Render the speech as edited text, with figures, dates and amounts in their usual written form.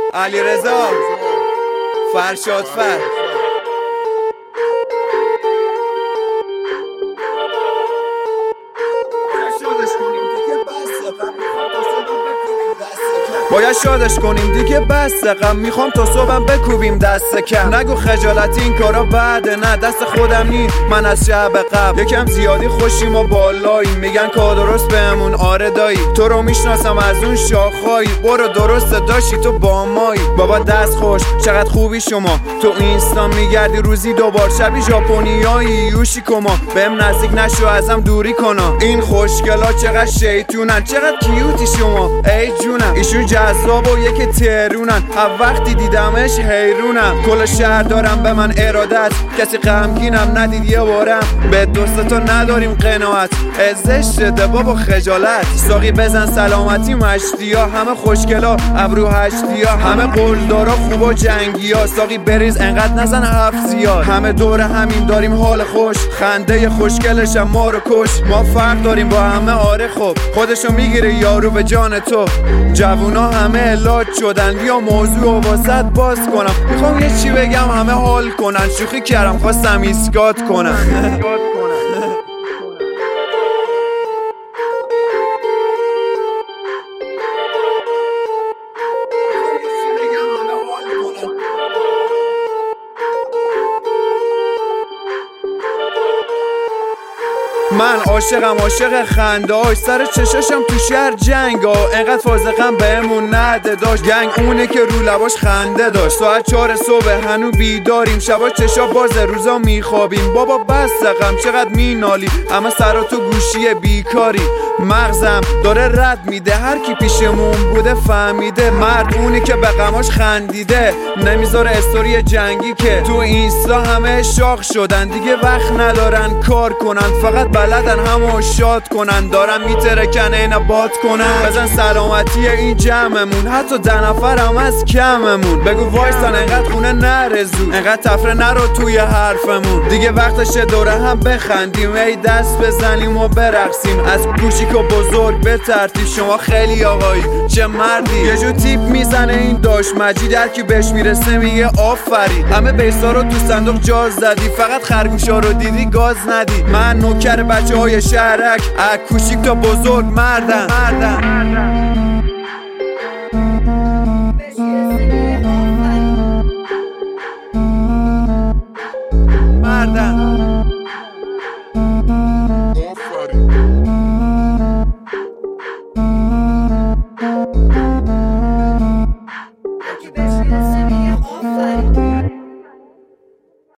علیرضا فرشاد فر باید شادش کنیم دیگه بس غم، میخوام تا صبحم بکوبیم دست کم. نگو خجالتی این کارا بعده، نه دست خودم نی، من از شب قبل یکم زیادی خوشیم و بالایی، میگن کار درست بهمون آره دایی، تو رو میشناسم از اون شاخایی، برو درست داشتی تو با مایی. بابا دست خوش چقدر خوبی شما، تو اینستا میگردی روزی دوبار، شبی ژاپنیایی یوشی کما، بهم نزدیک نشو ازم دوری کنا. این خوشگلا چقدر شیطونن، چقدر کیوتی شما ای جونم، ایشون جذاب و یک ترونن، هر وقتی دیدمش حیرونم. کل شهر دارم به من ارادت، کسی غمگینم ندید یه بارم، به دوستتا نداریم قناعت، ازش شده بابا خجالت. ساقی بزن سلامتی مشتیا، همه خوشگلا ابرو هشتیا، همه قلدارا خوب و جنگیا، ساقی بریز انقدر نزن هفت زیاد، همه دور همین داریم حال خوش، خنده خوشگلشم ما رو کش. ما فرق داریم با همه آره خب، خودشو میگیره یارو به جان تو. جوونا همه الاج شدن، بیا موضوع و واسط باز کنم، میخوام یه چی بگم همه حال کنن، شوخی کردم خواستم ایسکات کنم. من عاشق خندهاش، سر چشاشم تو شهر جنگا، انقدر فازقم بهمون نده داشت، گنگ اونه که رو لباش خنده داشت. ساعت 4 صبح هنو بیداریم، شبا چشا بازه روزا میخوابیم. بابا بستقم چقدر مینالی، اما سرا تو گوشی بیکاری، مغزم داره رد میده، هر کی پیشمون بوده فهمیده، مرد اونی که به غماش خندیده، نمیذاره استوری جنگی که تو اینستا همه شاق شدن، دیگه وقت ندارن کار کنن، فقط بلدن همو شاد کنن، دارن میترکن اینا باد کنن. بزن سلامتی این جمعمون، حتی 10 نفر هم از کممون، بگو وایستان انقدر خونه نرزو، انقدر تفره نرو توی حرفمون، دیگه وقتشه دوره هم بخندیم، ای دست بزنیم و برقصیم، از کوچیک و بزرگ به ترتیب. شما خیلی آقایی چه مردی، یه جو تیپ میزنه این داشت مجید، هر کی بهش میرسه میگه آفرین، همه بیسا رو تو صندوق جاز زدی، فقط خرگوشا رو دیدی گاز ندی. من نوکر بچه های شهرک، از کوچیک تا بزرگ مردم.